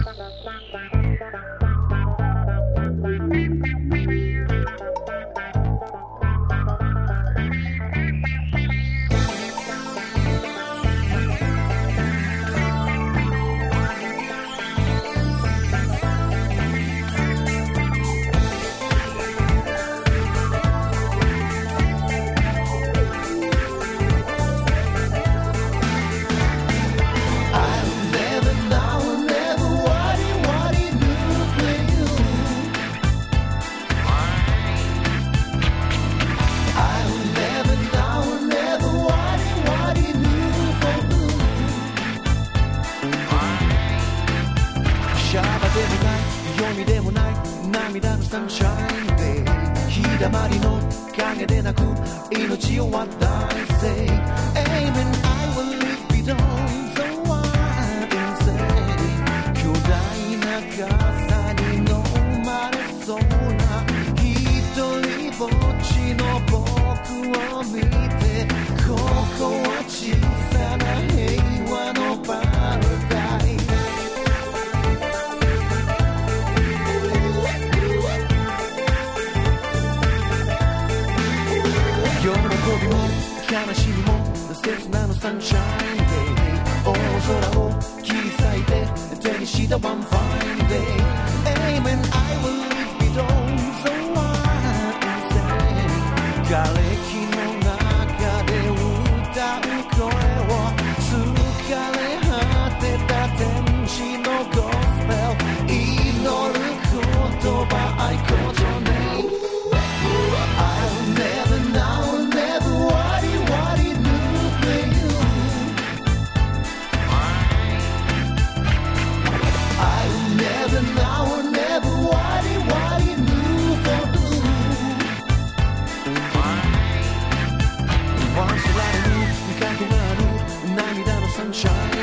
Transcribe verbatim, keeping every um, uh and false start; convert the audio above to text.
シャバでもない読みでもない涙のサンシャインで日だまりの影でなく命を渡せ Amen I will live beyond the wild and say 巨大な傘に飲まれそうな一人ぼっちの僕を見てここは小さな平和のパラダイス喜びも悲しみも切なのサンシャインデー大空を切り裂いて手にした One fine day Amen I will live beyond the wild and say 瓦礫の中で歌う声を疲れ果てた天使のゴスペル祈る言葉愛子女ねI'll never know, never worry, worry, new for you. I'll never know, never worry, worry, new for you. Once you let me, かくある涙のサンシャイン